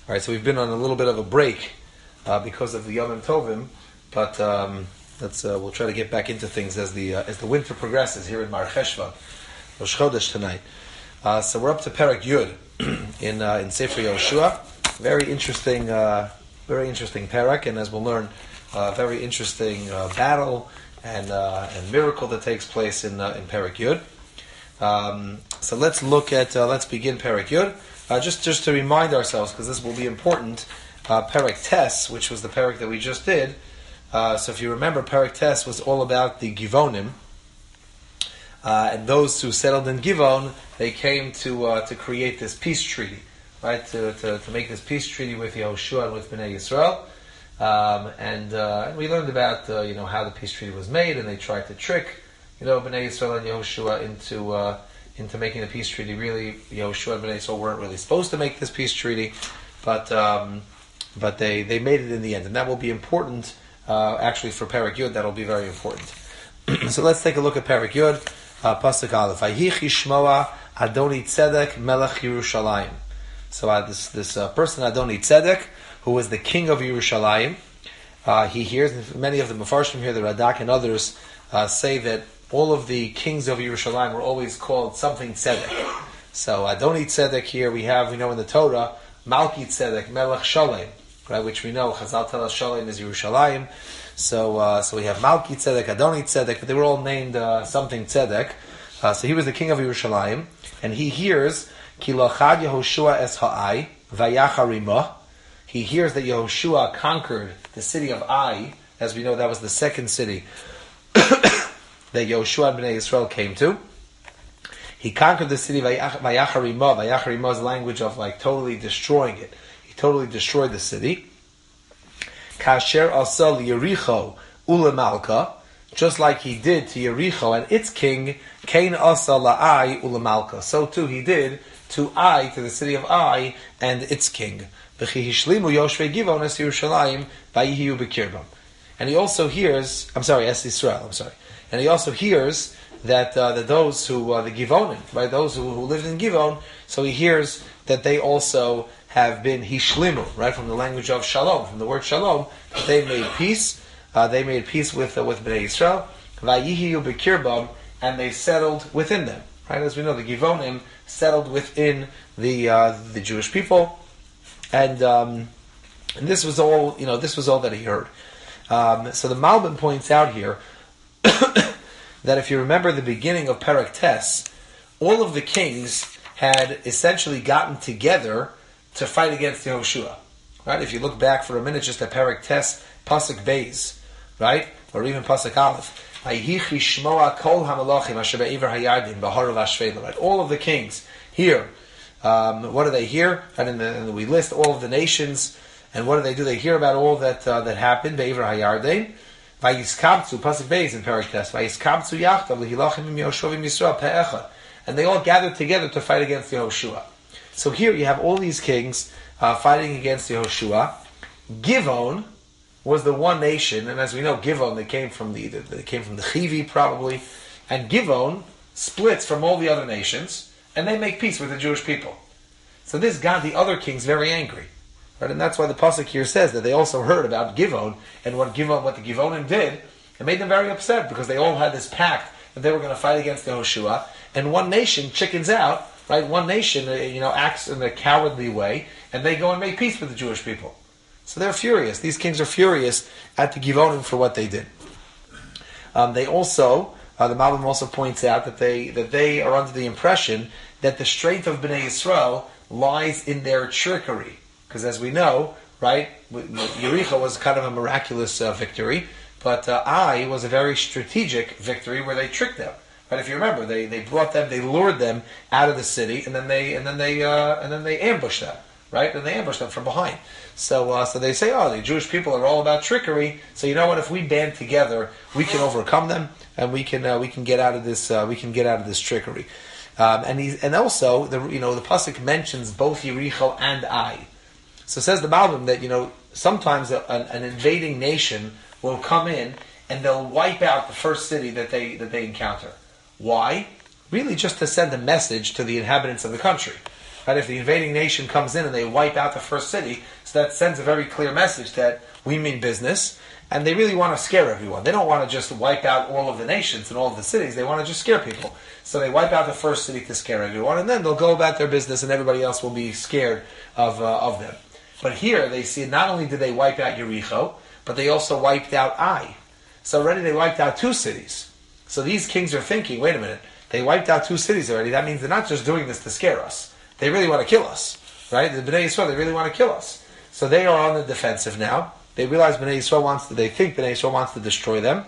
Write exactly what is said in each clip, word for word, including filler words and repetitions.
All right, so we've been on a little bit of a break uh, because of the Yom Tovim, but um, let's uh, we'll try to get back into things as the uh, as the winter progresses here in Mar Cheshvan, Rosh Chodesh tonight. Uh, so we're up to Perek Yud in uh, in Sefer Yoshua. Very interesting, uh, very interesting Perek, and as we'll learn, uh, very interesting uh, battle and uh, and miracle that takes place in uh, in Perek Yud. Um, so let's look at uh, let's begin Perek Yud. Uh, just, just to remind ourselves, because this will be important, uh, Perek Tes, which was the Perek that we just did. Uh, so if you remember, Perek Tes was all about the Givonim, uh, and those who settled in Givon, they came to uh, to create this peace treaty, right? To, to to make this peace treaty with Yehoshua and with Bnei Yisrael, um, and, uh, and we learned about uh, you know how the peace treaty was made, and they tried to trick you know Bnei Yisrael and Yehoshua into. Uh, into making the peace treaty. Really, Yehoshua and Bnei Yisrael weren't really supposed to make this peace treaty, but um, but they, they made it in the end, and that will be important. Uh, actually, for Perek Yud, that will be very important. So let's take a look at Perek Yud, uh, Pasuk Aleph. Vayichi Shmoa Adoni Tzedek Melech Yerushalayim. So uh, this this uh, person Adoni Tzedek, who was the king of Yerushalayim, uh, he hears. Many of the Mefarshim here, the Radak and others, uh, say that all of the kings of Yerushalayim were always called something Tzedek. So Adoni Tzedek here we have, we know in the Torah, Malki Tzedek, Melech Shalem, right? Which we know Chazal tell us Shalem is Yerushalayim. So uh, so we have Malki Tzedek, Adoni Tzedek, but they were all named uh, something Tzedek. Uh, so he was the king of Yerushalayim, and he hears Ki Lachad Yehoshua es Ha'ai Vayacharimah. He hears that Yehoshua conquered the city of Ai. As we know, that was the second city that Yehoshua and Bnei Yisrael came to. He conquered the city Vayacharimah. Vayacharimah is the language of like totally destroying it. He totally destroyed the city. Kasher asal Yericho ulemalka, just like he did to Yericho and its king. Kain asal la'ai ulemalka. So too he did to Ai, to the city of Ai and its king. V'chi hishlimu Yoshvei Givon es Yerushalayim vayihiu b'kirbam. And he also hears, I'm sorry, es Yisrael. I'm sorry. And he also hears that uh, that those who uh, the Givonim, right, those who, who lived in Givon, so he hears that they also have been hishlimu, right, from the language of shalom, from the word shalom, that they made peace. Uh, they made peace with uh, with Bnei Yisrael, vayihiyu b'kirbam, and they settled within them, right? As we know, the Givonim settled within the uh, the Jewish people, and um, and this was all, you know, this was all that he heard. Um, so the Malbim points out here that if you remember the beginning of Perek Tes, all of the kings had essentially gotten together to fight against Yehoshua. Right? If you look back for a minute just at Perek Tes, Pasuk Beis, right? Or even Pasuk Aleph. Vayichi Shmoa Kol HaMelachim Asher Be'ever Hayardim B'Harav Ashvela. Right? All of the kings here. Um, what do they hear? And in the, and we list all of the nations. And what do they do? They hear about all that uh, that happened. Be'ever Hayardim. Vayiskabtzu, Pasuk Beis in Perek Tes, Vayiskabtzu Yachtav L'Hilachim Im Yehoshua V'Im Yisrael Pe'echad, and they all gathered together to fight against Yehoshua. So here you have all these kings uh, fighting against Yehoshua. Givon was the one nation, and as we know, Givon they came from the they came from the Chivi probably, and Givon splits from all the other nations, and they make peace with the Jewish people. So this got the other kings very angry. Right, and that's why the pasuk here says that they also heard about Givon and what Givon, what the Givonim did. It made them very upset because they all had this pact that they were going to fight against Yehoshua. And one nation chickens out, right? One nation, uh, you know, acts in a cowardly way, and they go and make peace with the Jewish people. So they're furious. These kings are furious at the Givonim for what they did. Um, they also, uh, the Malbim also points out that they that they are under the impression that the strength of Bnei Yisrael lies in their trickery. Because as we know, right, Yericho was kind of a miraculous uh, victory, but uh, Ai was a very strategic victory where they tricked them. Right? If you remember, they, they brought them, they lured them out of the city, and then they and then they uh, and then they ambushed them, right? And they ambushed them from behind. So uh, so they say, oh, the Jewish people are all about trickery. So you know what? If we band together, we can overcome them, and we can uh, we can get out of this uh, we can get out of this trickery. Um, and he's and also the you know the pasuk mentions both Yericho and Ai. So says the Malbim that, you know, sometimes a, an, an invading nation will come in and they'll wipe out the first city that they that they encounter. Why? Really just to send a message to the inhabitants of the country. Right? If the invading nation comes in and they wipe out the first city, so that sends a very clear message that we mean business, and they really want to scare everyone. They don't want to just wipe out all of the nations and all of the cities. They want to just scare people. So they wipe out the first city to scare everyone, and then they'll go about their business, and everybody else will be scared of uh, of them. But here they see not only did they wipe out Yericho, but they also wiped out Ai. So already they wiped out two cities. So these kings are thinking, wait a minute, they wiped out two cities already. That means they're not just doing this to scare us. They really want to kill us, right? The Bnei Yisrael, they really want to kill us. So they are on the defensive now. They realize Bnei Yisrael wants to, they think Bnei Yisrael wants to destroy them.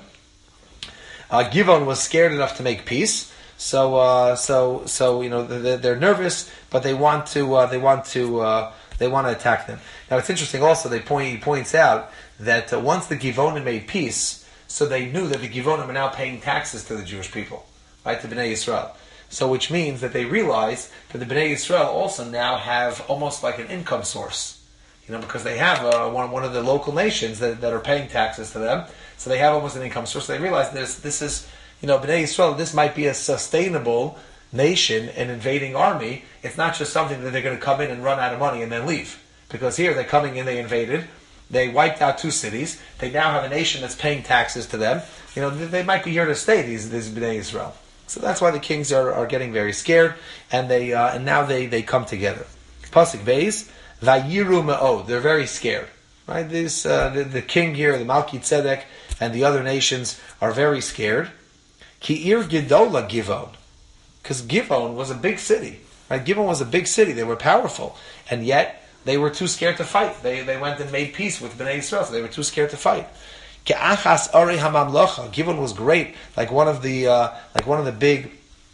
Uh, Givon was scared enough to make peace. So, uh, so, so, you know, they're, they're nervous, but they want to, uh, they want to, uh, they want to attack them. Now it's interesting also, they point, he points out that uh, once the Givonim made peace, so they knew that the Givonim are now paying taxes to the Jewish people, right, to Bnei Yisrael. So which means that they realize that the Bnei Yisrael also now have almost like an income source. You know, because they have uh, one, one of the local nations that, that are paying taxes to them. So they have almost an income source. So they realize this, this is, you know, Bnei Yisrael, this might be a sustainable nation, an invading army. It's not just something that they're going to come in and run out of money and then leave. Because here they're coming in, they invaded, they wiped out two cities, they now have a nation that's paying taxes to them. You know, they might be here to stay, these, these Bnei Yisrael. So that's why the kings are, are getting very scared, and they uh, and now they, they come together. Pasuk Beis, Vayiru Me'od, they're very scared. Right? This uh, the, the king here, the Malki Tzedek, and the other nations are very scared. Ki Ir Gedola Givon, because Givon was a big city. Right? Givon was a big city. They were powerful, and yet they were too scared to fight. They they went and made peace with Bnei Yisrael, so they were too scared to fight. Ke'achas Ari HaMamlocha, Givon was great, like one of the uh, like one of the big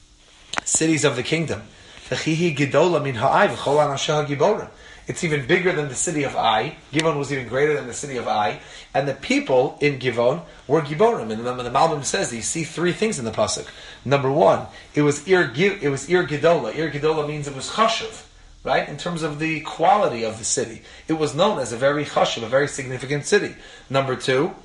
cities of the kingdom. V'chihi Gedola min ha'ai v'chol anashah giborim. It's even bigger than the city of Ai. Givon was even greater than the city of Ai, and the people in Givon were giborim. And the, the Malbim says you see three things in the pasuk. Number one, it was ir it was ir Gedola. Ir Gedola means it was chashuv, right? In terms of the quality of the city, it was known as a very chashuv, a very significant city. Number two,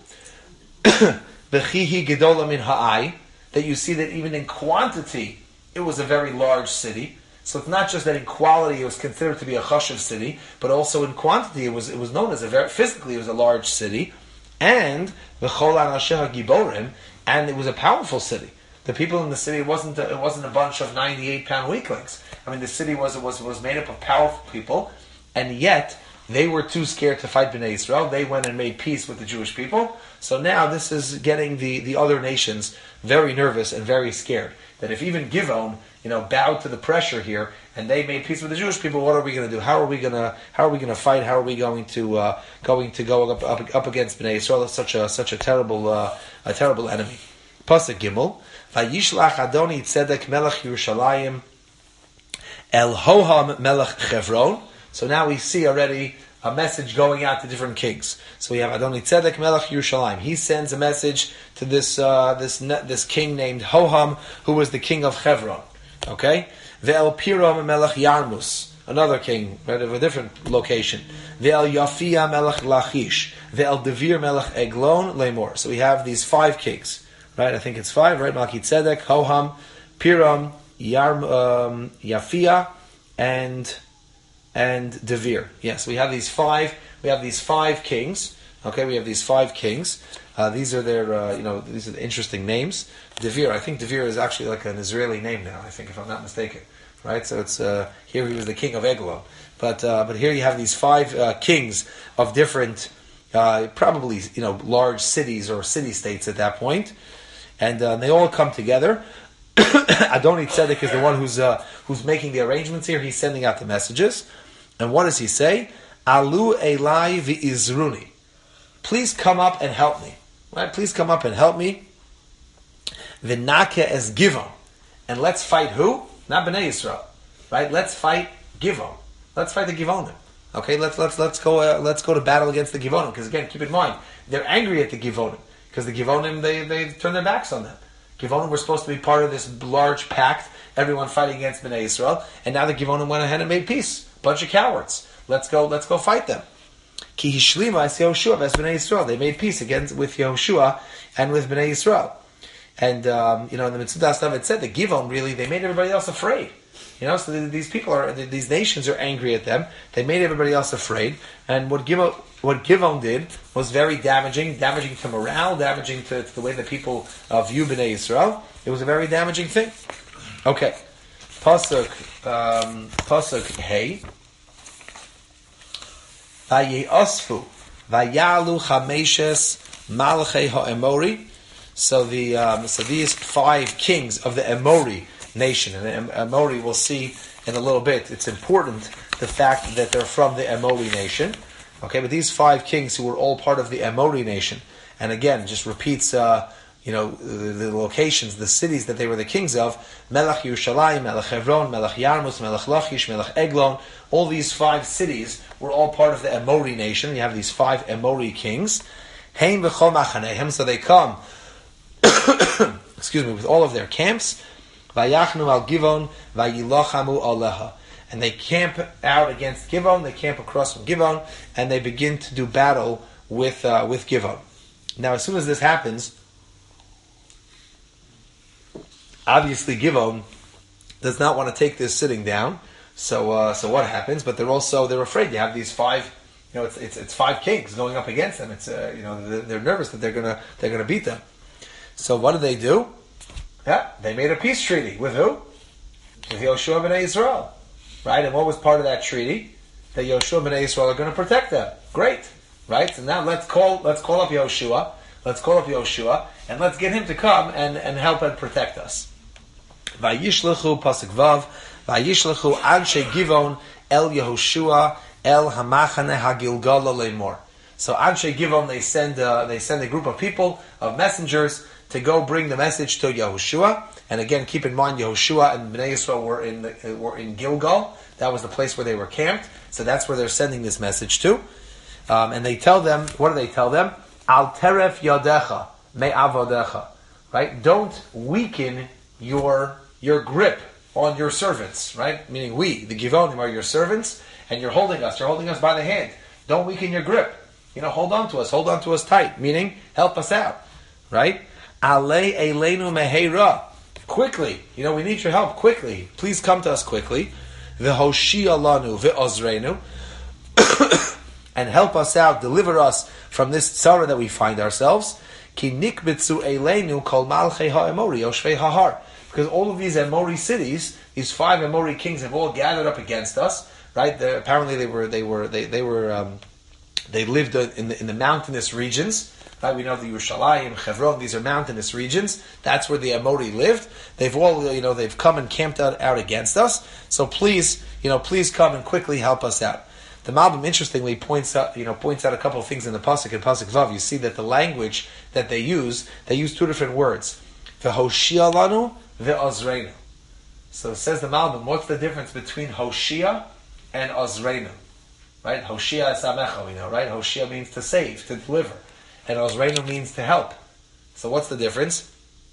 Bechihi Gedola min ha'ai, that you see that even in quantity it was a very large city. So it's not just that in quality it was considered to be a chashuv city, but also in quantity it was it was known as a very physically it was a large city, and v'chol anasheh giborim, and it was a powerful city. The people in the city, it wasn't a, it wasn't a bunch of ninety-eight pound weaklings. I mean, the city was was was made up of powerful people, and yet they were too scared to fight Bnei Yisrael. They went and made peace with the Jewish people. So now this is getting the, the other nations very nervous and very scared. That if even Givon, you know, bowed to the pressure here, and they made peace with the Jewish people, what are we going to do? How are we going to how are we going to fight? How are we going to uh, going to go up, up up against Bnei Yisrael? It's such a such a terrible uh, a terrible enemy. Pasuk Gimel, Vayishlach Adoni Tzedek Melech Yerushalayim El Hoham Melech Chevron. So now we see already a message going out to different kings. So we have Adoni Tzedek Melech Yerushalayim. He sends a message to this uh, this this king named Hoham, who was the king of Chevron. Okay, Ve'el Piram Melech Yarmus, another king, right, of a different location. Ve'el Yafia Melech Lachish, Ve'el Devir Melech Eglon Lemor. So we have these five kings, right? I think it's five, right? Malki Tzedek, Hoham, Piram, Yarm, um, Yafia, and and Devir. Yes, we have these five. We have these five kings. Okay, we have these five kings. Uh, these are their, uh, you know, these are the interesting names. Devir. I think Devir is actually like an Israeli name now. I think, if I'm not mistaken, right? So it's uh, here he was the king of Eglon, but uh, but here you have these five uh, kings of different, uh, probably you know, large cities or city states at that point, and uh, they all come together. Adoni Tzedek is the one who's uh, who's making the arrangements here. He's sending out the messages. And what does he say? Alu Elai v'izruni. Please come up and help me. Right? Please come up and help me. V'nake es Givon. And let's fight who? Not Bnei Yisrael. Right? Let's fight Givon. Let's fight the Givonim. Okay, let's let's let's go uh, let's go to battle against the Givonim. Because again, keep in mind, they're angry at the Givonim. Because the Givonim, they, they turn their backs on them. Givonim were supposed to be part of this large pact, everyone fighting against Bnei Yisrael, and now the Givonim went ahead and made peace. Bunch of cowards. Let's go, let's go fight them. Ki hishlima es Yehoshua ves Bnei Yisrael. They made peace again with Yehoshua and with Bnei Yisrael. And, um, you know, in the Mitzvah David said that Givon really, they made everybody else afraid. You know, so these people are, these nations are angry at them. They made everybody else afraid. And what Givon, what Givon did was very damaging, damaging to morale, damaging to, to the way that people uh, view Bnei Yisrael. It was a very damaging thing. Okay. Pasuk, um, Pasuk Hey. Vayeosfu, Vayalu Chameshes Malachei HaEmori. So the um, so these five kings of the Emori nation, and the Emori we'll see in a little bit. It's important the fact that they're from the Emori nation. Okay, but these five kings who were all part of the Emori nation, and again, just repeats, uh, you know, the, the locations, the cities that they were the kings of: Melech Yerushalayim, Melech Hebron, Melech Yarmus, Melech Lachish, Melech Eglon. All these five cities were all part of the Emori nation. You have these five Emori kings. Heim v'chol machanehem, so they come. Excuse me, with all of their camps, Vayachnu al Givon, Vayilochamu aleha, and they camp out against Givon. They camp across from Givon, and they begin to do battle with uh, with Givon. Now, as soon as this happens, obviously Givon does not want to take this sitting down. So, uh, so what happens? But they're also they're afraid. You have these five, you know, it's it's, it's five kings going up against them. It's uh, you know they're, they're nervous that they're gonna they're gonna beat them. So what do they do? Yeah, they made a peace treaty with who? With Yoshua b'nai Yisrael, right? And what was part of that treaty? That Yoshua b'nai Yisrael are going to protect them. Great, right? So now let's call let's call up Yoshua. Let's call up Yoshua and let's get him to come and, and help and protect us. Vayishlechu pasuk vav. Vayishlechu anshe Givon el Yehoshua el hamachane hagilgala leimor. So anshe Givon, they send uh, they send a group of people, of messengers, to go bring the message to Yehoshua. And again, keep in mind, Yehoshua and Bnei Yisrael were in the, were in Gilgal. That was the place where they were camped. So that's where they're sending this message to. Um, and they tell them, what do they tell them? Al teref yadecha me avodecha. Right? Don't weaken your your grip on your servants. Right? Meaning we, the Givonim, are your servants, and you're holding us. You're holding us by the hand. Don't weaken your grip. You know, hold on to us. Hold on to us tight. Meaning, help us out. Right? Alei eleinu meheira. Quickly. You know, we need your help quickly. Please come to us quickly. V'hoshia lanu v'ozreinu. And help us out, deliver us from this tzara that we find ourselves. Ki nikbitzu eleinu kol malchei ha'emori yoshvei hahar. Because all of these Emori cities, these five Emori kings have all gathered up against us. Right? They're, apparently they were, they were, they, they were, um, they lived in the, in the mountainous regions. Right, we know the Yerushalayim, Hebron, these are mountainous regions. That's where the Emori lived. They've all, you know, they've come and camped out, out against us. So please, you know, please come and quickly help us out. The Malbim, interestingly, points out, you know, points out a couple of things in the Pasuk and Pasuk Vav. You see that the language that they use, they use two different words. V'hoshia lanu, v'ozreinu. So says the Malbim, what's the difference between Hoshia and Ozreinu? Right? Hoshia is Samecha, we know, right? Hoshia means to save, to deliver. And Ozreinu means to help. So what's the difference?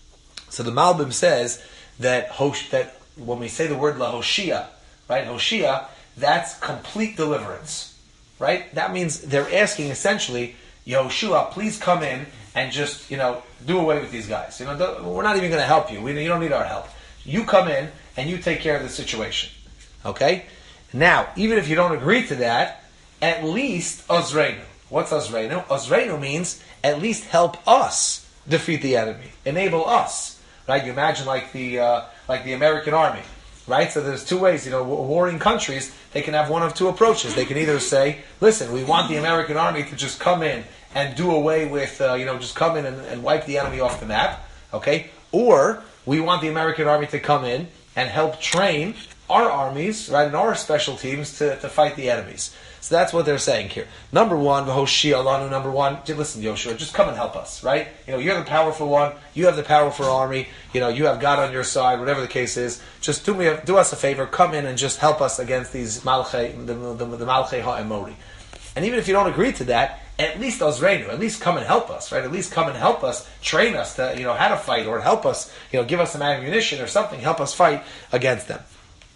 So the Malbim says that Hosh, that when we say the word La Hoshia, right? Hoshia, that's complete deliverance. Right? That means they're asking essentially, Yehoshua, please come in and just, you know, do away with these guys. You know, we're not even going to help you. We, you don't need our help. You come in and you take care of the situation. Okay? Now, even if you don't agree to that, at least Ozreinu. What's Ozreinu? Ozreinu means at least help us defeat the enemy, enable us. Right? You imagine like the uh, like the American army, right? So there's two ways. You know, warring countries, they can have one of two approaches. They can either say, "Listen, we want the American army to just come in and do away with, uh, you know, just come in and, and wipe the enemy off the map," okay? Or we want the American army to come in and help train our armies, right, and our special teams to, to fight the enemies. So that's what they're saying here. Number one, V'hoshia lanu, number one, listen, Yoshua, just come and help us, right? You know, you're the powerful one, you have the powerful army, you know, you have God on your side, whatever the case is. Just do me, a, do us a favor, come in and just help us against these Malchei, the, the, the Malchei HaEmori. And even if you don't agree to that, at least Ozreinu, at least come and help us, right? At least come and help us, train us to, you know, how to fight, or help us, you know, give us some ammunition or something, help us fight against them.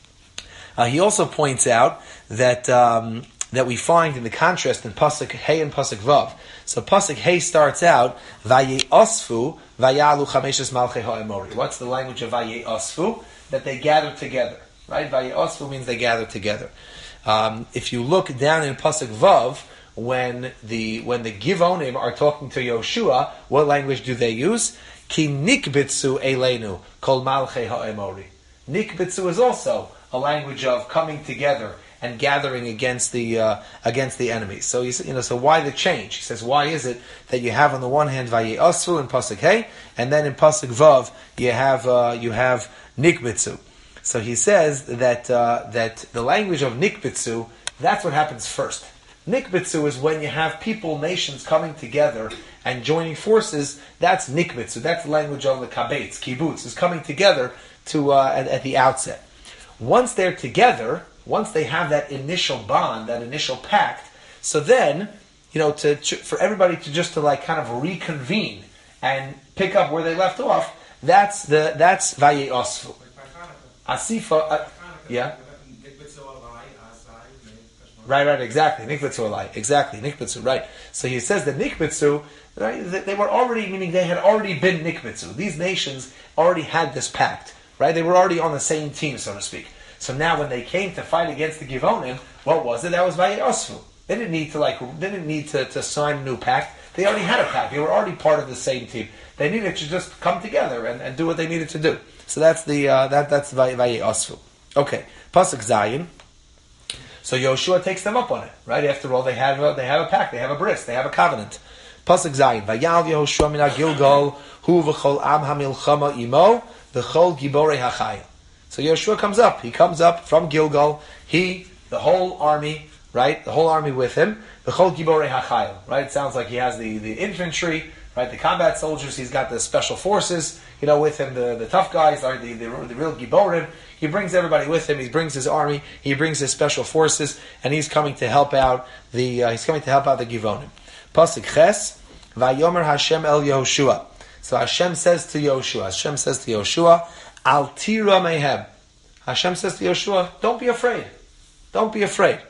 Uh, he also points out that um, that we find in the contrast in Pasuk Hey and Pasuk Vav. So Pasuk Hey starts out Vayeosfu Vayalu Chameshes Malchei HaEmori. What's the language of Vayeosfu? That they gathered together, right? Vayosfu means they gather together. Um, if you look down in Pasuk Vav, when the when the Givonim are talking to Yoshua, what language do they use? Ki nikbitzu eleinu kol malchei ha'emori. Nikbitzu is also a language of coming together and gathering against the uh, against the enemies. So you, you know, so why the change? He says, why is it that you have on the one hand Vayosfu in Pasuk Hey, and then in Pasuk Vav you have uh, you have nikbitzu? So he says that uh, that the language of nikbitzu, that's what happens first. Nikbitzu is when you have people, nations coming together and joining forces. That's nikbitzu. That's the language of the kabetz, kibbutz, is coming together to uh, at, at the outset. Once they're together, once they have that initial bond, that initial pact, so then, you know, to, to for everybody to just to like kind of reconvene and pick up where they left off. That's the that's vayosfu. Asifa, uh, yeah. Right, right, exactly. Nikbitzu alai, exactly. Nikbitzu, right. So he says that Nikbitzu, right, they were already, meaning they had already been Nikbitzu. These nations already had this pact, right? They were already on the same team, so to speak. So now when they came to fight against the Givonim, what was it? That was Vayosfu. They didn't need to like, they didn't need to, to sign a new pact. They already had a pact. They were already part of the same team. They needed to just come together and, and do what they needed to do. So that's the, uh, that, that's Vayosfu. Okay. Pasuk Zayin. So Yoshua takes them up on it, right? After all, they have a, they have a pact, they have a bris, they have a covenant. Pasuk Zayin. Vayal Yehoshua min Gilgal hu v'chol am hamilchama imo v'chol giborei hachayil. So Yoshua comes up. He comes up from Gilgal. He, the whole army, right? The whole army with him. V'chol giborei hachayil, right? It sounds like he has the, the infantry, right? The combat soldiers. He's got the special forces, you know, with him. The, the tough guys are the, the, the real giborim. He brings everybody with him. He brings his army. He brings his special forces, and he's coming to help out the. Uh, he's coming to help out the Givonim. Pasuk Ches, Vayomer Hashem El Yehoshua. So Hashem says to Yoshua. Hashem says to Yoshua, Al tira mehem. Hashem says to Yoshua, don't be afraid. Don't be afraid.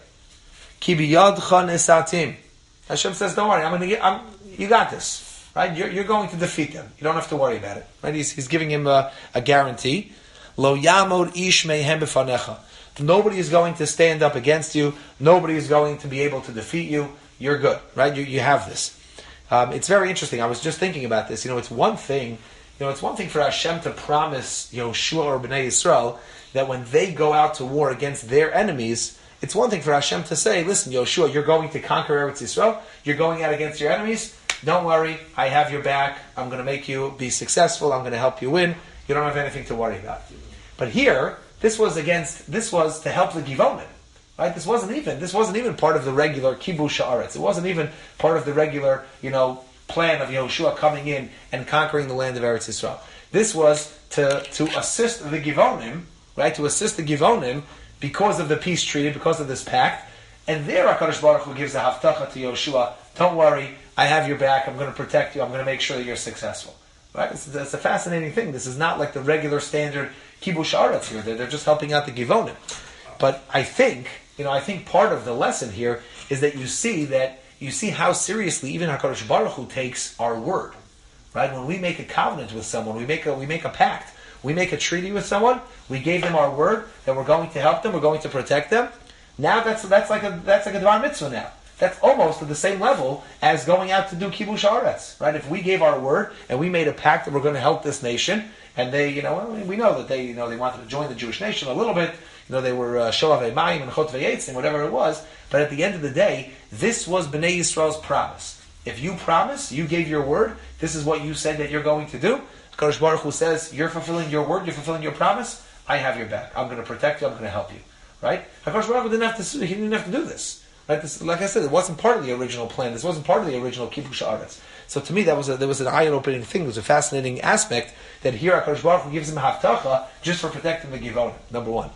Ki biyadcha nesatim. Hashem says, don't worry. I'm going to get. I'm, you got this, right? You're, you're going to defeat them. You don't have to worry about it, right? He's, he's giving him a, a guarantee. Lo yamod ish mehem b'fanecha. Nobody is going to stand up against you. Nobody is going to be able to defeat you. You're good, right? You, you have this. Um, it's very interesting. I was just thinking about this. You know, it's one thing. You know, it's one thing for Hashem to promise Yoshua or Bnei Yisrael that when they go out to war against their enemies, it's one thing for Hashem to say, "Listen, Yoshua, you're going to conquer Eretz Yisrael. You're going out against your enemies. Don't worry, I have your back. I'm going to make you be successful. I'm going to help you win. You don't have anything to worry about." But here, this was against. This was to help the Givonim, right? This wasn't even. This wasn't even part of the regular kibush haaretz. It wasn't even part of the regular, you know, plan of Yehoshua coming in and conquering the land of Eretz Yisrael. This was to to assist the Givonim, right? To assist the Givonim because of the peace treaty, because of this pact. And there, HaKadosh Baruch Hu gives a haftacha to Yehoshua. Don't worry, I have your back. I'm going to protect you. I'm going to make sure that you're successful. Right? It's, it's a fascinating thing. This is not like the regular standard kibush haaretz here. They're, they're just helping out the Givonim. But I think, you know, I think part of the lesson here is that you see that you see how seriously even HaKadosh Baruch Hu takes our word. Right? When we make a covenant with someone, we make a we make a pact, we make a treaty with someone, we gave them our word that we're going to help them, we're going to protect them. Now that's that's like a that's like a Dvar Mitzvah now. That's almost at the same level as going out to do kibush haaretz, right? If we gave our word and we made a pact that we're going to help this nation, and they, you know, we know that they, you know, they wanted to join the Jewish nation a little bit. You know, they were shoav mayim and chot ve'etzim, whatever it was. But at the end of the day, this was Bnei Yisrael's promise. If you promise, you gave your word. This is what you said that you're going to do. HaKadosh Baruch Hu says, you're fulfilling your word. You're fulfilling your promise. I have your back. I'm going to protect you. I'm going to help you. Right? HaKadosh Baruch Hu didn't have to. He didn't have to do this. Right? This, like I said, it wasn't part of the original plan. This wasn't part of the original kibush haaretz. So to me, that was a, there was an eye-opening thing. It was a fascinating aspect that here HaKadosh Baruch Hu gives him a haftacha just for protecting the Givonim. Number one.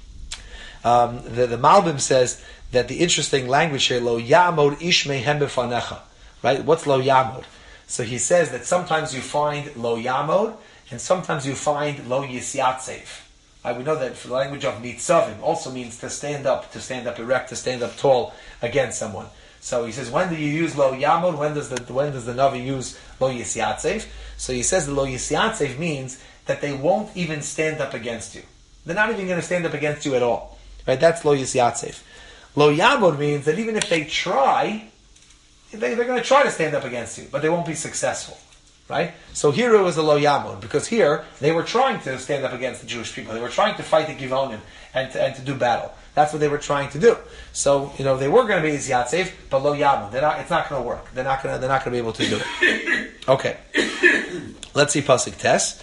Um, the, the Malbim says that the interesting language here, lo yamod ish mehem b'fanecha. Right? What's lo yamod? So he says that sometimes you find lo yamod, and sometimes you find lo yisyatsev. Right? We know that the language of nitzavim also means to stand up, to stand up erect, to stand up tall against someone. So he says, when do you use lo yamod? When does the when does the Navi use lo yisyatsev? So he says the lo yisyatsev means that they won't even stand up against you. they're not even going to stand up against you at all. Right? That's lo yisyatzef. Lo yamod means that even if they try, they, they're going to try to stand up against you, but they won't be successful. Right? So here it was a lo yamod, because here they were trying to stand up against the Jewish people. They were trying to fight the Givonim and to, and to do battle. That's what they were trying to do. So, you know, they were going to be yisyatzef, but lo yamod. They're not, it's not going to work. They're not going to, they're not going to be able to do it. Okay. Let's see Pasuk Tes.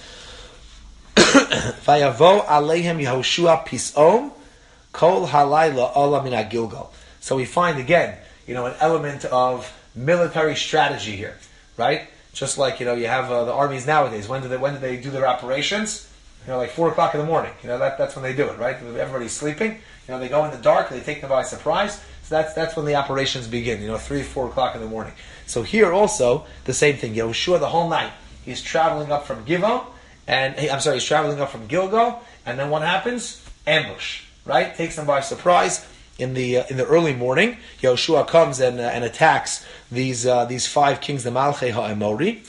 Vayavo aleihem Yehoshua pisom kol halayla ola min Gilgal. So we find again, you know, an element of military strategy here, right? Just like, you know, you have uh, the armies nowadays. When do they when do they do their operations? You know, like four o'clock in the morning. You know, that that's when they do it, right? Everybody's sleeping. You know, they go in the dark. They take them by surprise. So that's that's when the operations begin. You know, three, four o'clock in the morning. So here also the same thing. Yehoshua the whole night he's traveling up from Givon, and I'm sorry, he's traveling up from Gilgal, and then what happens? Ambush, right? Takes them by surprise. In the uh, in the early morning, Yehoshua comes and uh, and attacks these uh, these five kings, the Malchei HaEmori.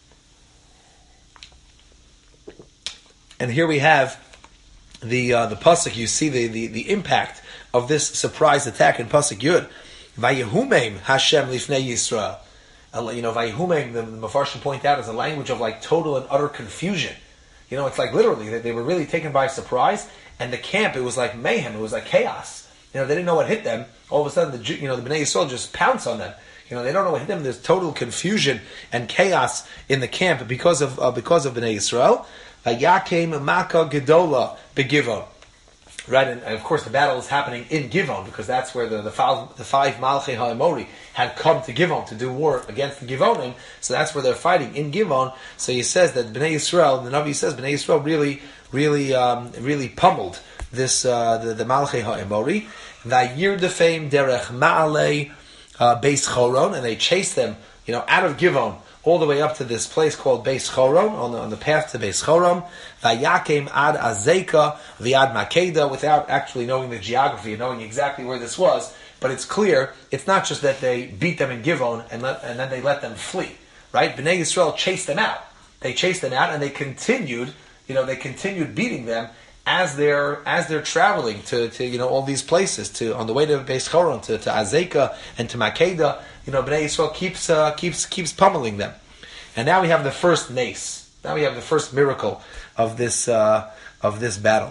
And here we have the uh, the pasuk. You see the, the, the impact of this surprise attack in pasuk Yud. Vayehumem Hashem lifnei Yisrael. You know, Vayehumem, the, the Mefarshim point out, is a language of like total and utter confusion. You know, it's like literally they, they were really taken by surprise, and the camp, it was like mayhem. It was like chaos. You know, they didn't know what hit them. All of a sudden, the you know the Bnei Yisrael just pounce on them. You know, they don't know what hit them. There's total confusion and chaos in the camp because of uh, because of Bnei Yisrael. Vayakem Maka Gedola beGivon. Right, and, and of course the battle is happening in Givon because that's where the the five, the five Malchei HaEmori had come to Givon to do war against the Givonim. So that's where they're fighting in Givon. So he says that Bnei Yisrael, the Navi says Bnei Yisrael really, really, um, really pummeled this uh, the, the Malchei HaEmori. Vayirdefeim derech Ma'alei Beis Choron, and they chased them, you know, out of Givon all the way up to this place called Beis Choron, on the, on the path to Beis Choron. Vayakem ad Azeka v'ad Makeda, without actually knowing the geography and knowing exactly where this was. But it's clear, it's not just that they beat them in Givon and, let, and then they let them flee, right? Bnei Yisrael chased them out. They chased them out and they continued, you know, they continued beating them as they're as they're traveling to, to you know all these places, to on the way to Beis Choron, to, to Azeka and to Makeda. You know, Bnei Yisrael keeps uh, keeps keeps pummeling them. And now we have the first nace. Now we have the first miracle of this uh, of this battle.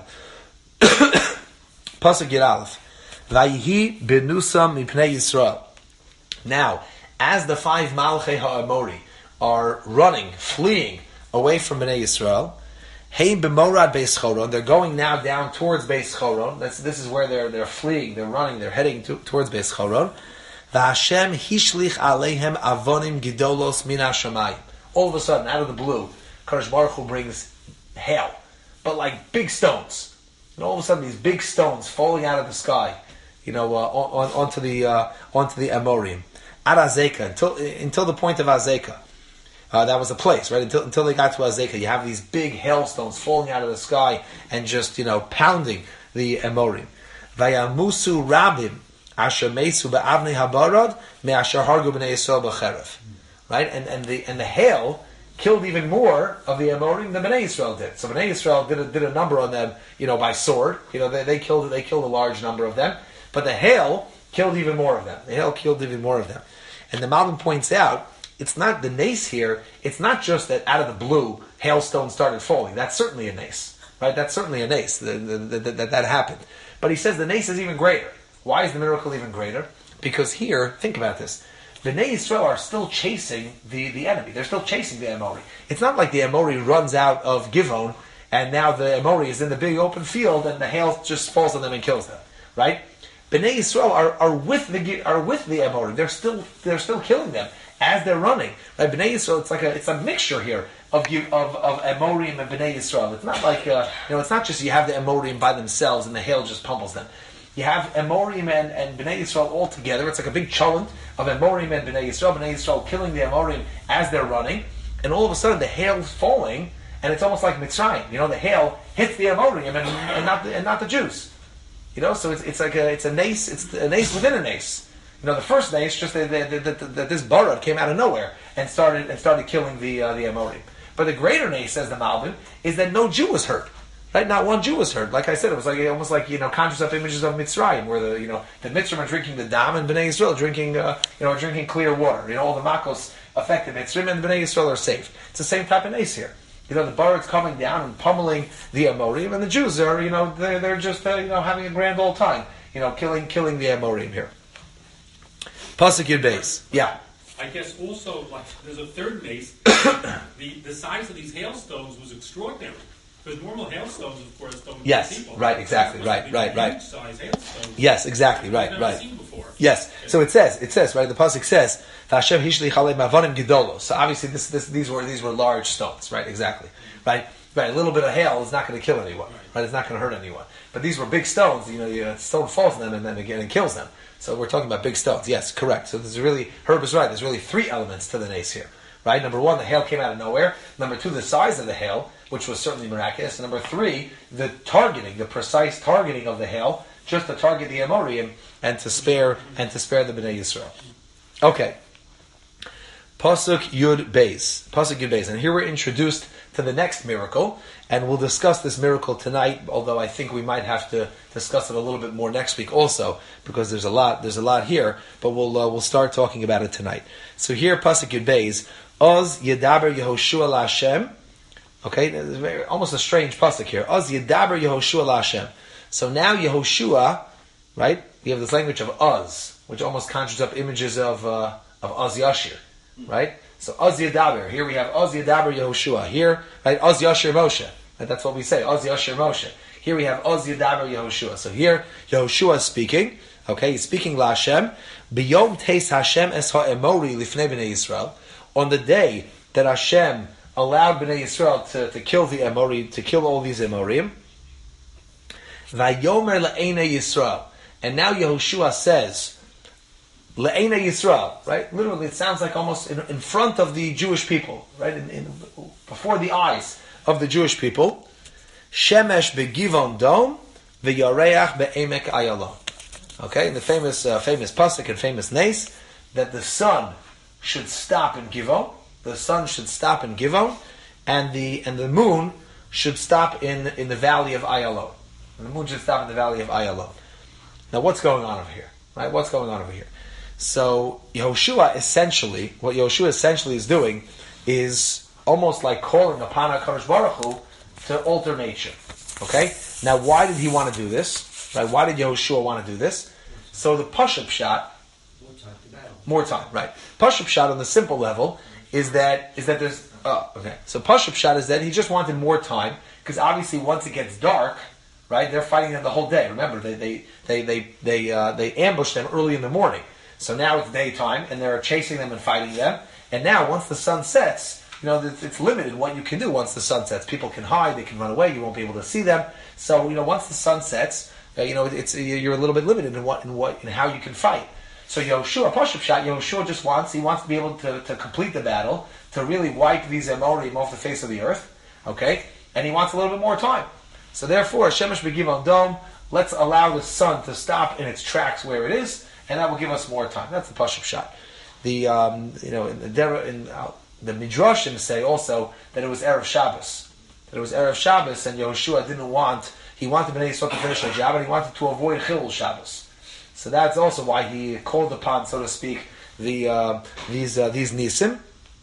Pasuk Yud Aleph. Vayihi benusam mipnei Yisrael. Now, as the five Malchei HaEmori are running, fleeing away from Bnei Yisrael, Hein b'morad Beis Choron, they're going now down towards Beis Choron. That's, this is where they're they're fleeing, they're running, they're heading to, towards Beis Choron. V'Hashem hishlich aleihem avonim gidolos min hashamayim. All of a sudden, out of the blue, Kadosh Baruch Hu brings hail, but like big stones. And all of a sudden, these big stones falling out of the sky, you know, uh, on, onto the uh, onto the Amorim, at Azeka, until until the point of Azeka. Uh, that was the place, right? Until until they got to Azeka, you have these big hailstones falling out of the sky and just, you know, pounding the Amorim. Vayamusu rabim asher mesu be'avnei habarad me'asher hargu b'nei Yisrael b'cheref. Right, and and the and the hail killed even more of the Amorim than Bnei Yisrael did. So Bnei Yisrael did a, did a number on them, you know, by sword. You know, they, they killed they killed a large number of them, but the hail killed even more of them. The hail killed even more of them. And the Malbim points out, it's not the nace here. It's not just that out of the blue hailstones started falling. That's certainly a nace, right? That's certainly a nace that that, that that happened. But he says the nace is even greater. Why is the miracle even greater? Because here, think about this. The Bnei Yisrael are still chasing the, the enemy. They're still chasing the Amori. It's not like the Amori runs out of Givon and now the Amori is in the big open field and the hail just falls on them and kills them, right? Bnei Yisrael are, are with the are with the Amori. They're still they're still killing them as they're running. Right? Bnei Yisrael, it's like a it's a mixture here of of of Amorim and Bnei Yisrael. It's not like uh, you know, it's not just you have the Amorim by themselves and the hail just pummels them. You have Amorim and, and Bnei Yisrael all together. It's like a big cholent of Amorim and Bnei Yisrael. Bnei Yisrael killing the Amorim as they're running, and all of a sudden the hail's falling, and it's almost like Mitzrayim. You know, the hail hits the Amorim and, and not the, and not the Jews. You know, so it's it's like a it's a nace. It's a nace within a nace. You know, the first nace just that, that, that, that this barad came out of nowhere and started and started killing the uh, the Amorim. But the greater nace, says the Malbim, is that no Jew was hurt. Right? Not one Jew was hurt. Like I said, it was like almost like, you know, conjures up images of Mitzrayim, where the, you know, the Mitzrayim are drinking the dam and Bnei Yisrael drinking, uh, you know, drinking clear water. You know, all the makos affect the Mitzrayim and Bnei Yisrael are safe. It's the same type of nace here. You know, the Baruch's coming down and pummeling the Amorim, and the Jews are, you know, they're, they're just, uh, you know, having a grand old time. You know, killing, killing the Amorim here. Pasuk Yud Beis. Yeah. I guess also, like, there's a third mace. the the size of these hailstones was extraordinary. Because normal hailstones, of course, don't yes, kill people. Right, exactly, right, right, right. Size hailstones. Yes, exactly, right, I've right. never seen before. Yes, so it says, it says, right. The pasuk says, "V'Hashem hishlich aleim avonim gedolos." So obviously, this, this, these were these were large stones, right? Exactly, right, right. A little bit of hail is not going to kill anyone, right? It's not going to hurt anyone. But these were big stones. You know, you, a stone falls on them and then again it kills them. So we're talking about big stones. Yes, correct. So there's really, Herb is right. There's really three elements to the nace here, right? Number one, the hail came out of nowhere. Number two, the size of the hail, which was certainly miraculous. And number three, the targeting, the precise targeting of the hail, just to target the Amorim and to spare and to spare the Bnei Yisrael. Okay. Pasuk Yud Beis. Pasuk Yud Beis. And here we're introduced to the next miracle, and we'll discuss this miracle tonight, although I think we might have to discuss it a little bit more next week also, because there's a lot there's a lot here, but we'll uh, we'll start talking about it tonight. So here, Pasuk Yud Beis, Oz Yedaber Yehoshua LaHashem. Okay, there's very, almost a strange pasuk here. Oz Yedaber Yehoshua LaHashem. So now Yehoshua, right? We have this language of Oz, which almost conjures up images of uh, of Oz Yashir, right? So Oz Yedaber. Here we have Oz Yedaber Yehoshua. Here, right? Oz Yashir Moshe. Right? That's what we say. Oz Yashir Moshe. Here we have Oz Yedaber Yehoshua. So here Yehoshua is speaking. Okay, he's speaking La Hashem. Biyom Teis Hashem es ha'emori lifnei bnei Yisrael. On the day that Hashem allowed Bnei Yisrael to, to kill the Emori, to kill all these Emorim. Vayomer le'enei Yisrael. And now Yehoshua says, le'enei Yisrael, right? Literally, it sounds like almost in, in front of the Jewish people, right? In, in, before the eyes of the Jewish people. Shemesh begivon dom, v'yareach be'emek ayalon. Okay, in the famous, uh, famous pasuk and famous nace, that the sun should stop in Givon. The sun should stop in Givon, and the and the moon should stop in, in the valley of Ayalon. And the moon should stop in the valley of Ayalon. Now, what's going on over here? Right? What's going on over here? So, Yehoshua essentially, what Yehoshua essentially is doing is almost like calling upon HaKadosh Baruch Hu to alter nature. Okay? Now, why did he want to do this? Right? Why did Yehoshua want to do this? So the Pashup shot, more time to battle. More time, right? Pashup shot on the simple level is that is that there's oh okay. So Pashup shot is that he just wanted more time because obviously once it gets dark, right? They're fighting them the whole day. Remember they they they they they uh, they ambush them early in the morning. So now it's daytime and they're chasing them and fighting them. And now once the sun sets, you know it's, it's limited what you can do once the sun sets. People can hide, they can run away. You won't be able to see them. So you know once the sun sets. Uh, you know, it's you're a little bit limited in what in what in how you can fight. So Yehoshua, Pashup shot, Yehoshua just wants he wants to be able to, to complete the battle, to really wipe these Amorim off the face of the earth, okay? And he wants a little bit more time. So therefore, Shemesh begivon dom, let's allow the sun to stop in its tracks where it is, and that will give us more time. That's the Pashup shot. The um, you know in the in uh, the Midrashim say also that it was Erev Shabbos, that it was Erev Shabbos, and Yehoshua didn't want. He wanted Bnei Yisrael to finish the job, and he wanted to avoid Chilul Shabbos. So that's also why he called upon, so to speak, the uh, these uh, these nisim,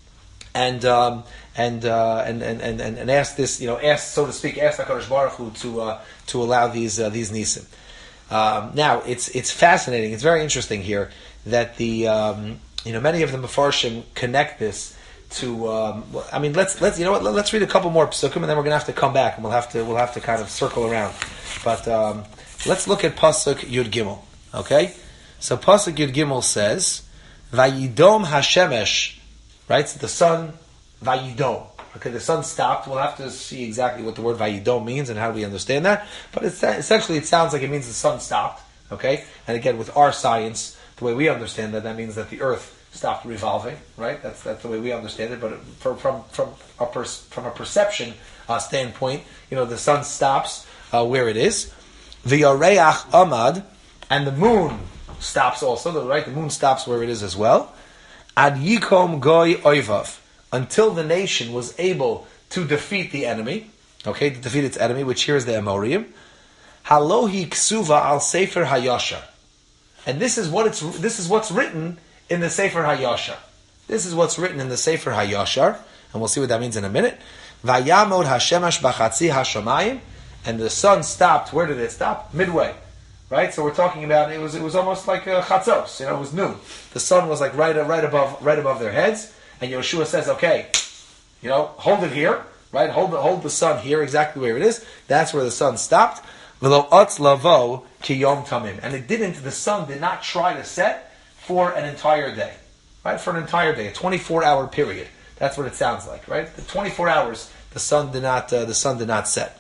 and um, and, uh, and and and and asked this, you know, asked, so to speak, asked HaKadosh Baruch Hu to uh, to allow these uh, these nisim. Um, now it's it's fascinating. It's very interesting here that the um, you know many of the Mefarshim connect this. To um, I mean, let's let's you know what, let's read a couple more psukim and then we're going to have to come back and we'll have to we'll have to kind of circle around. But um, let's look at pasuk Yud Gimel. Okay, so pasuk Yud Gimel says, "Vayidom Hashemesh," right? So the sun, Vayidom. Okay, the sun stopped. We'll have to see exactly what the word Vayidom means and how do we understand that. But it's, essentially, it sounds like it means the sun stopped. Okay, and again, with our science, the way we understand that, that means that the earth stopped revolving, right? That's that's the way we understand it. But from from from a pers- from a perception uh, standpoint, you know, the sun stops uh, where it is. V'yareach amad, and the moon stops also. Right, the moon stops where it is as well. Ad yikom goy oivav, until the nation was able to defeat the enemy. Okay, to defeat its enemy, which here is the Amorim. Halohi ksuva al sefer hayashar. And this is what it's this is what's written in the Sefer Hayashar. This is what's written in the Sefer Hayashar, and we'll see what that means in a minute. Vayamod Hashemesh b'chatzi hashamayim, and the sun stopped. Where did it stop? Midway, right? So we're talking about it was it was almost like a chatzos. You know, it was noon. The sun was like right right above right above their heads, and Yeshua says, "Okay, you know, hold it here, right? Hold the hold the sun here, exactly where it is. That's where the sun stopped." V'lo otz lavo ki yom tamim, and it didn't. The sun did not try to set for an entire day, right? For an entire day, a twenty-four hour period. That's what it sounds like, right? The twenty-four hours, the sun did not, uh, the sun did not set.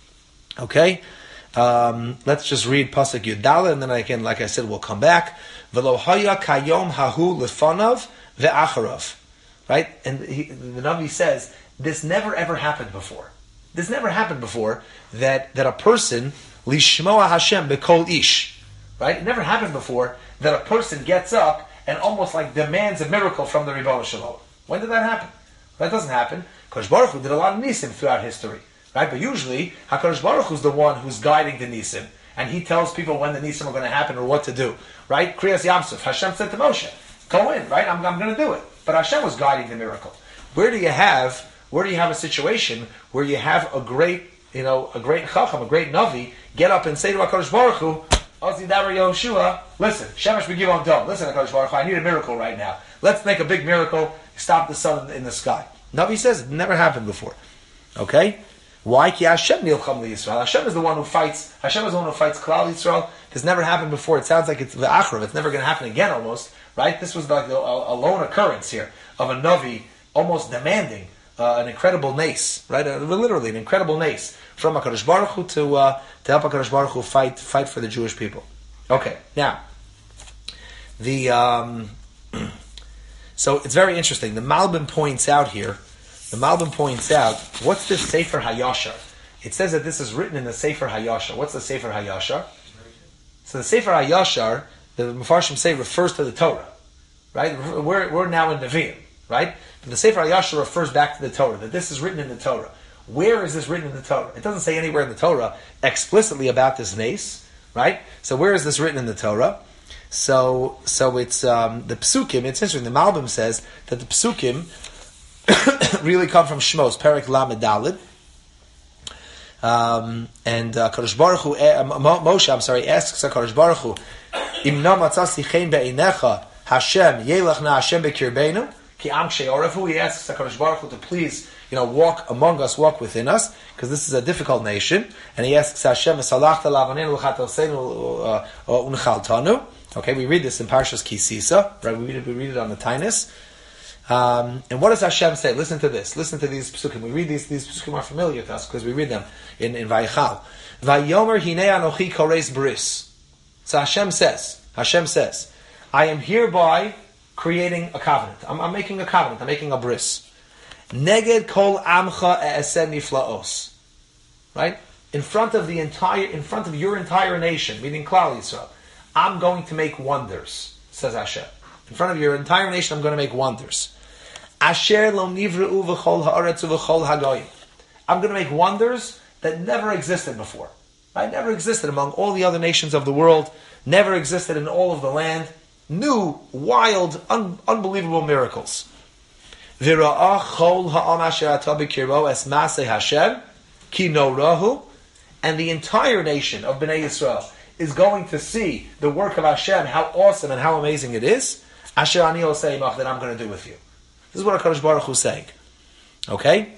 Okay, um, let's just read pasuk Yudala, and then again, like I said, we'll come back. V'lo haya kayom hahu lefanav ve'acharav, right? And he, the Navi says this never ever happened before. This never happened before that that a person lishmoa Hashem bekol ish, right? It never happened before that a person gets up and almost like demands a miracle from the Ribono Shel Olam. When did that happen? That doesn't happen. Kodesh Baruch Hu did a lot of nisim throughout history, right? But usually, HaKadosh Baruch Hu is the one who's guiding the nisim, and he tells people when the nisim are going to happen or what to do, right? Kriyas Yamsuf, Hashem said to Moshe, "Go in, right? I'm, I'm going to do it." But Hashem was guiding the miracle. Where do you have? Where do you have a situation where you have a great, you know, a great chacham, a great navi, get up and say to HaKadosh Baruch Hu, Ozi Davar Yehoshua, listen, Shemesh B'Givon Dom, listen, HaKadosh Baruch Hu, I need a miracle right now. Let's make a big miracle, stop the sun in the sky. Navi says it never happened before. Okay? Why? Ki Hashem nilcham liYisrael. Hashem is the one who fights, Hashem is the one who fights Klal Yisrael. This never happened before. It sounds like it's the Achrav. It's never going to happen again almost. Right? This was like a, a lone occurrence here of a Navi almost demanding Uh, an incredible nace, right? Uh, literally, an incredible nace from HaKadosh Baruch Hu to uh, to help HaKadosh Baruch Hu fight fight for the Jewish people. Okay, now the um, so it's very interesting. The Malbim points out here. The Malbim points out what's this Sefer Hayashar? It says that this is written in the Sefer Hayashar. What's the Sefer Hayashar? So the Sefer Hayashar, the Mefarshim say, refers to the Torah, right? We're we're now in Nevi'im, right? The Sefer Hayashar refers back to the Torah, that this is written in the Torah. Where is this written in the Torah? It doesn't say anywhere in the Torah explicitly about this nace, right? So where is this written in the Torah? So so it's um, the Psukim, it's interesting, the Malbim says that the Psukim really come from Shmos, Perek Lamed Daled. Um, and uh, Kadosh Baruch Hu, uh, Moshe, I'm sorry, asks Kadosh Baruch Hu, Im na matzasi chen be'inecha, Hashem, yelach na Hashem bekirbeinu, Ki am she'orefu, he asks HaKadosh Baruch Hu to please, you know, walk among us, walk within us, because this is a difficult nation. And he asks Hashem, "Salachta lavanenu l'chatosenu unchaltanu." Okay, we read this in Parshas Kisisa, right? We read it, we read it on the Tainus. Um, and what does Hashem say? Listen to this. Listen to these psukim. We read these. These psukim are familiar to us because we read them in in Vayichal. Vayomer hinei anochi kores bris. So Hashem says, Hashem says, I am hereby creating a covenant. I'm, I'm making a covenant. I'm making a bris. Neged kol amcha e'esen niflaos. Right? In front of the entire, in front of your entire nation, meaning Klal Yisrael, I'm going to make wonders, says Hashem. In front of your entire nation, I'm going to make wonders. Asher lo nivru v'chol haaretz v'chol hagoyim. I'm going to make wonders that never existed before. Right? Never existed among all the other nations of the world. Never existed in all of the land. New, wild, un- unbelievable miracles. V'ra'ah chol ha'am asher atah b'kirbo es maseh Hashem ki norahu. And the entire nation of Bnei Yisrael is going to see the work of Hashem, how awesome and how amazing it is. Asher ani osei imach, that I'm going to do with you. This is what HaKadosh Baruch Hu is saying. Okay?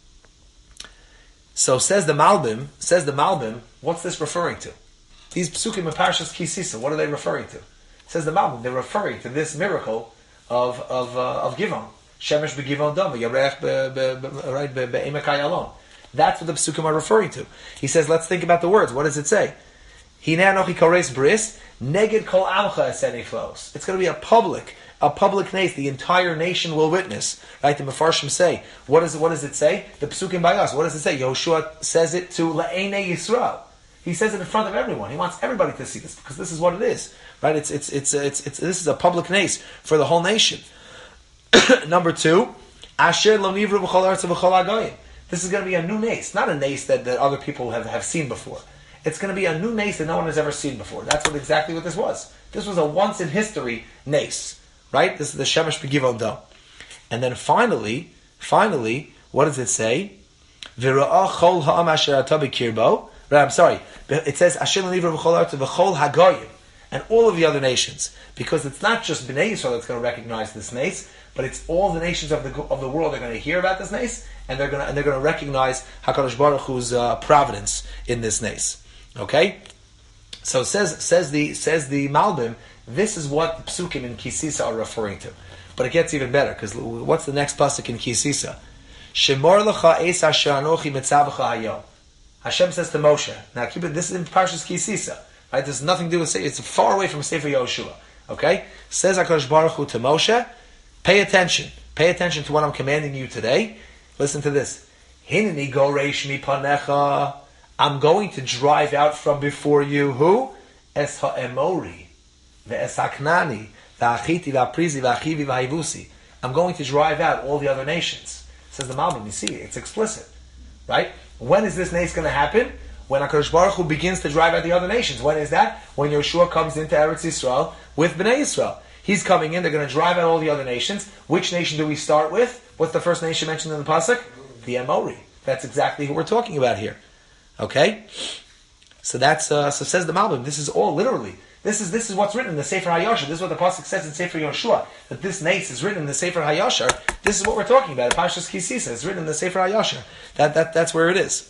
So says the Malbim, says the Malbim, what's this referring to? These psukim of Parshas Kisisa, what are they referring to? Says the Malbim, they're referring to this miracle of of uh, of Givon. Shemesh b'Givon Dom, Yarech be'emek hayalon. That's what the psukim are referring to. He says, let's think about the words. What does it say? Hinei anochi kores bris, neged kol amcha esen niflaos. It's going to be a public, a public nace. The entire nation will witness. Right? The Mefarshim say. What does it, what does it say? The psukim by us. What does it say? Yehoshua says it to La'enei Yisrael. He says it in front of everyone. He wants everybody to see this because this is what it is. Right? It's it's it's it's, it's this is a public nace for the whole nation. Number two, Asher lo nivru b'chol aretz v'chol hagoyim. This is going to be a new nace, not a nace that, that other people have, have seen before. It's going to be a new nace that no one has ever seen before. That's what exactly what this was. This was a once in history nace, right? This is the Shemesh Begivon Dom. And then finally, finally, what does it say? V'ra'ah chol ha'am asher ata b'kirbo. I'm sorry. It says Asher l'nivra v'chol ha'arta v'chol hagoyim, and all of the other nations, because it's not just Bnei Yisrael that's going to recognize this nace, but it's all the nations of the of the world are going to hear about this nace, and they're going to and they're going to recognize Hakadosh Baruch Hu's uh, providence in this nace. Okay, so says says the says the Malbim. This is what the psukim in Kisisa are referring to, but it gets even better because what's the next pasuk in Kisisa? Shemor lecha es asher anochi metzavecha hayom. Hashem says to Moshe. Now keep it. This is in Parshas Kisisa. Right? There's nothing to do with Sefer. It's far away from Sefer Yoshua. Okay? Says HaKadosh Baruch Hu to Moshe, pay attention. Pay attention to what I'm commanding you today. Listen to this. Hineni goresh mipanecha. I'm going to drive out from before you who? Es ha'emori, ve'es ha'knani, ve'achiti, ve'aprizi, ve'achivi, ve'hayivusi. I'm going to drive out all the other nations. Says the Malbim. You see, it's explicit. Right? When is this nace going to happen? When HaKadosh Baruch Hu begins to drive out the other nations. When is that? When Yeshua comes into Eretz Yisrael with Bnei Yisrael. He's coming in, they're going to drive out all the other nations. Which nation do we start with? What's the first nation mentioned in the Pasuk? The Amori. That's exactly who we're talking about here. Okay? So that's, uh, so says the Malbim, this is all literally. This is this is what's written in the Sefer HaYashar. This is what the Pasuk says in Sefer Yoshua. That this nace is written in the Sefer HaYashar. This is what we're talking about. Parshas Kisisa is written in the Sefer HaYashar. That, that, that's where it is.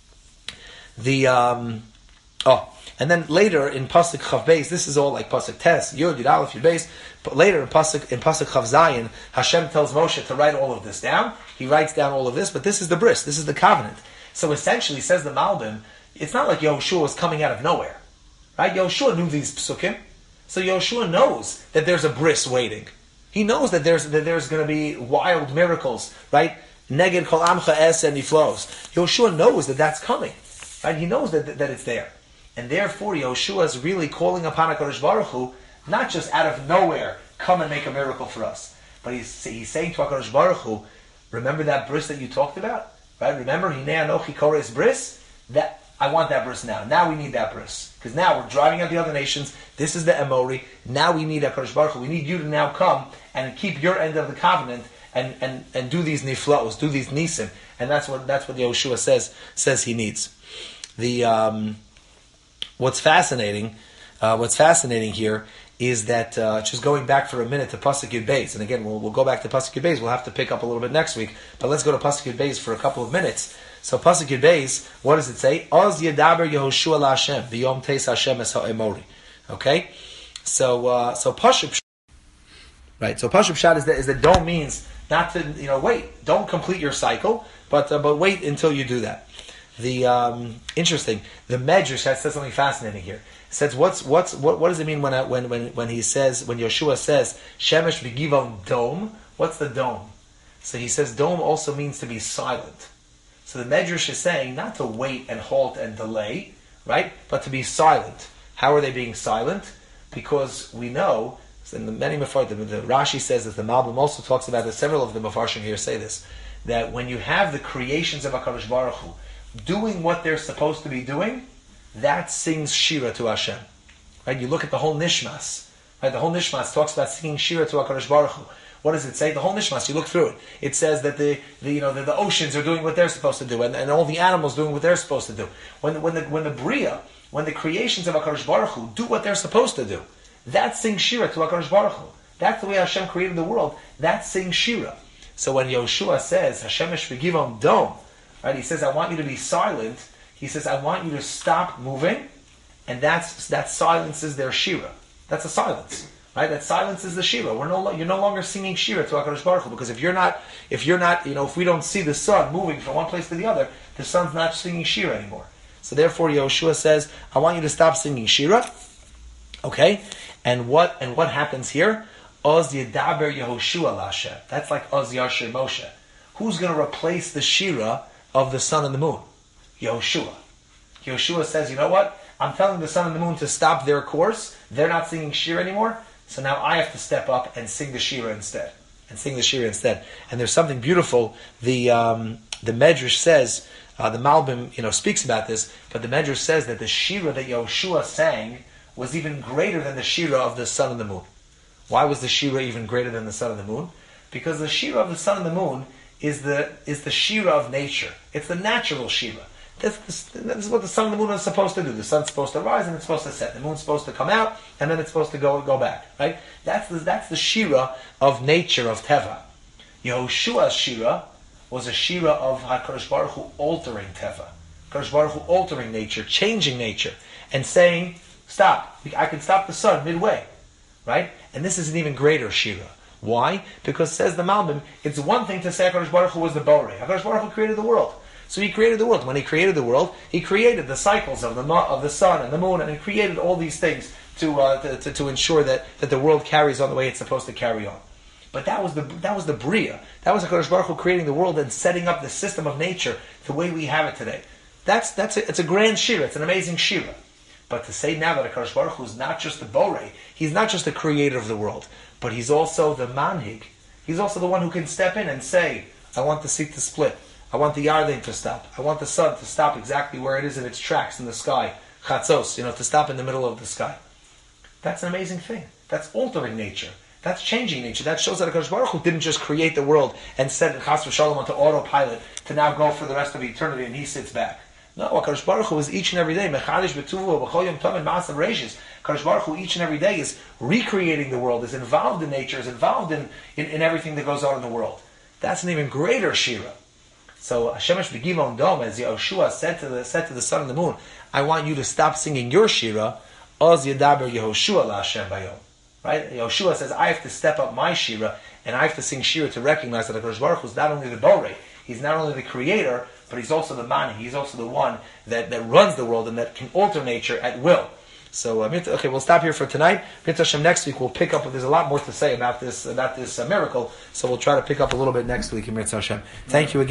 The um, oh, and then later in Pasuk Chav Beis, this is all like Pasuk Tes, Yud, Yud Aleph, Yud Beis. But later in Pasuk in Pasuk Chav Zayin, Hashem tells Moshe to write all of this down. He writes down all of this, but this is the bris, this is the covenant. So essentially, says the Malbim, it's not like Yoshua was coming out of nowhere, right? Yoshua knew these psukim, so Yoshua knows that there's a bris waiting. He knows that there's that there's going to be wild miracles, right? Neged kol amcha es and he flows. Yoshua knows that that's coming. Right? He knows that, that it's there. And therefore, Yoshua is really calling upon HaKadosh Baruch Hu, not just out of nowhere, come and make a miracle for us. But he's, he's saying to HaKadosh Baruch Hu, remember that bris that you talked about? Right? Remember, Hinei Anochi Kores bris? That, I want that bris now. Now we need that bris. Because now we're driving out the other nations. This is the Emori. Now we need HaKadosh Baruch Hu. We need you to now come and keep your end of the covenant and, and, and do these niflaos, do these nisim. And that's what that's what Yoshua says says he needs. The um, what's fascinating, uh, what's fascinating here is that uh, just going back for a minute to Pasuk Yud Beis, and again we'll we'll go back to Pasuk Yud Beis. We'll have to pick up a little bit next week, but let's go to Pasuk Yud Beis for a couple of minutes. So Pasuk Yud Beis, what does it say? Oz Yedaber Yehoshua LaHashem V'Yom Teis Hashem Es HaEmori. Okay, so uh, so Pasuk, right? So Pasuk Pshat is that is that don't means not to you know wait, don't complete your cycle, but uh, but wait until you do that. The um, interesting, the Medrash says something fascinating here. It says, what's what's what what does it mean when I, when when when he says when Yeshua says Shemesh Begivon Dome? What's the dome? So he says dome also means to be silent. So the Medrash is saying not to wait and halt and delay, right? But to be silent. How are they being silent? Because we know, in the many Mefarshim, the Rashi says that the Malbim also talks about this. Several of the Mefarshim here say this, that when you have the creations of HaKadosh Baruch Hu doing what they're supposed to be doing, that sings Shira to Hashem. Right? You look at the whole Nishmas. Right? The whole Nishmas talks about singing Shira to HaKadosh Baruch Hu. What does it say? The whole Nishmas, you look through it. It says that the, the you know the, the oceans are doing what they're supposed to do, and, and all the animals doing what they're supposed to do. When the, when the when the Bria, when the creations of HaKadosh Baruch Hu do what they're supposed to do, that sings Shira to HaKadosh Baruch Hu. That's the way Hashem created the world. That sings Shira. So when Yoshua says Hashem Eshvegivon Dom, right? He says, I want you to be silent. He says, I want you to stop moving, and that's that silences their Shira. That's a silence, right? That silences the Shira. We're no, you're no longer singing Shira to HaKadosh Baruch Hu, because if you're not, if you're not, you know, if we don't see the sun moving from one place to the other, the sun's not singing Shira anymore. So therefore, Yoshua says, I want you to stop singing Shira. Okay, and what and what happens here? Oz Yedaber Yehoshua LaHashem. That's like Oz Yashir Moshe. Who's going to replace the Shira of the sun and the moon? Yehoshua. Yehoshua says, you know what? I'm telling the sun and the moon to stop their course. They're not singing Shira anymore. So now I have to step up and sing the Shira instead. and sing the shira instead. And there's something beautiful. The um, the Medrash says, uh, the Malbim, you know, speaks about this, but the Medrash says that the shira that Yehoshua sang was even greater than the shira of the sun and the moon. Why was the shira even greater than the sun and the moon? Because the shira of the sun and the moon is the is the shira of nature. It's the natural shira. This, this, this is what the sun and the moon are supposed to do. The sun's supposed to rise and it's supposed to set. The moon's supposed to come out and then it's supposed to go go back. Right? That's the, that's the shira of nature, of teva. Yehoshua's shira was a shira of HaKadosh Baruch Hu altering teva. HaKadosh Baruch Hu altering nature, changing nature, and saying, stop. I can stop the sun midway. Right? And this is an even greater shira. Why? Because, says the Malbim, it's one thing to say HaKadosh Baruch Hu was the Borei. HaKadosh Baruch Hu created the world. So he created the world. When he created the world, he created the cycles of the of the sun and the moon, and he created all these things to uh, to, to, to ensure that, that the world carries on the way it's supposed to carry on. But that was the that was the Bria. That was HaKadosh Baruch Hu creating the world and setting up the system of nature the way we have it today. That's that's a, it's a grand shira. It's an amazing shira. But to say now that HaKadosh Baruch Hu is not just the Borei, he's not just the creator of the world, but he's also the manhig. He's also the one who can step in and say, I want the sea to split. I want the Yarden to stop. I want the sun to stop exactly where it is in its tracks in the sky. Chatzos, you know, to stop in the middle of the sky. That's an amazing thing. That's altering nature. That's changing nature. That shows that HaKadosh Baruch Hu didn't just create the world and set it Chas v'Shalom onto autopilot to now go for the rest of eternity and he sits back. No, HaKadosh Baruch Hu is each and every day. Mechadish b'tuvu b'chol yom tov and ma'asav reishis. HaKadosh Baruch Hu each and every day is recreating the world, is involved in nature, is involved in, in, in everything that goes on in the world. That's an even greater shira. So Hashemesh b'givon dom, as Yehoshua said to the said to the sun and the moon, I want you to stop singing your shira. Oz yadaber Yehoshua la'Hashem bayom. Right? Yehoshua says, I have to step up my shira, and I have to sing shira to recognize that HaKadosh Baruch Hu is not only the Borei, he's not only the creator, but he's also the man. He's also the one that, that runs the world and that can alter nature at will. So, uh, okay, we'll stop here for tonight. B'nai Hashem, next week we'll pick up. There's a lot more to say about this about this uh, miracle, so we'll try to pick up a little bit next week. B'nai Hashem, thank you again.